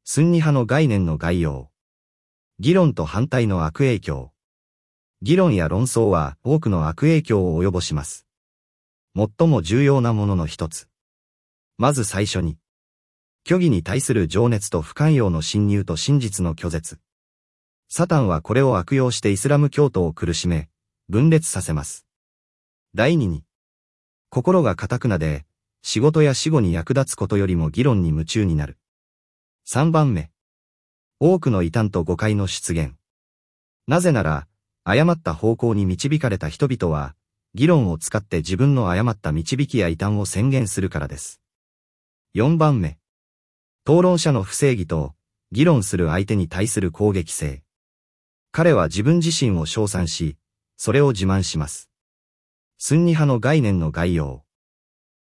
スンニ派の概念の概要。議論と反対の悪影響。議論や論争は多くの悪影響を及ぼします。最も重要なものの一つ。まず最初に、虚偽に対する情熱と不寛容の侵入と真実の拒絶。サタンはこれを悪用してイスラム教徒を苦しめ、分裂させます。第二に、心が堅くなで、仕事や死後に役立つことよりも議論に夢中になる。3番目。多くの異端と誤解の出現。なぜなら、誤った方向に導かれた人々は、議論を使って自分の誤った導きや異端を宣言するからです。4番目。討論者の不正義と、議論する相手に対する攻撃性。彼は自分自身を称賛し、それを自慢します。スンニ派の概念の概要。